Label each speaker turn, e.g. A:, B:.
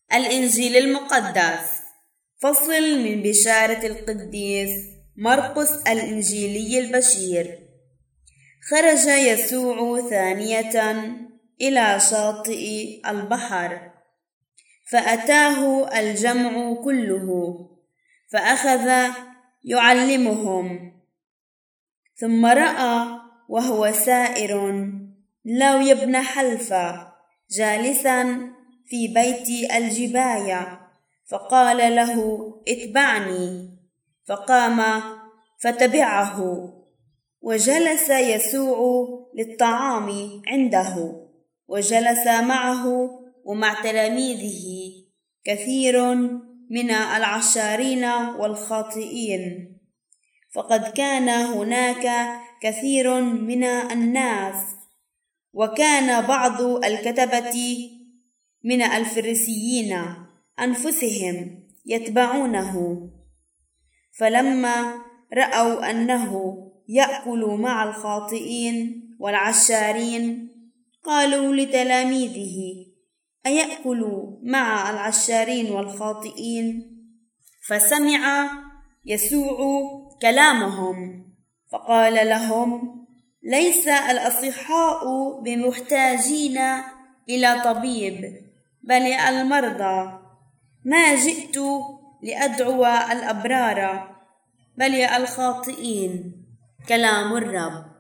A: الإنجيل المقدس. فصل من بشارة القديس مرقس الإنجيلي البشير. خرج يسوع ثانية إلى شاطئ البحر، فأتاه الجمع كله، فأخذ يعلمهم. ثم رأى وهو سائر لاوي بن حلفة جالسا في بيت الجباية، فقال له: اتبعني. فقام فتبعه. وجلس يسوع للطعام عنده، وجلس معه ومع تلاميذه كثير من العشارين والخاطئين، فقد كان هناك كثير من الناس، وكان بعض الكتبة من الفريسيين أنفسهم يتبعونه. فلما رأوا أنه يأكل مع الخاطئين والعشارين، قالوا لتلاميذه: أيأكل مع العشارين والخاطئين؟ فسمع يسوع كلامهم، فقال لهم: ليس الأصحاء بمحتاجين إلى طبيب، بل المرضى. ما جئت لأدعو الأبرار، بل الخاطئين. كلام الرب.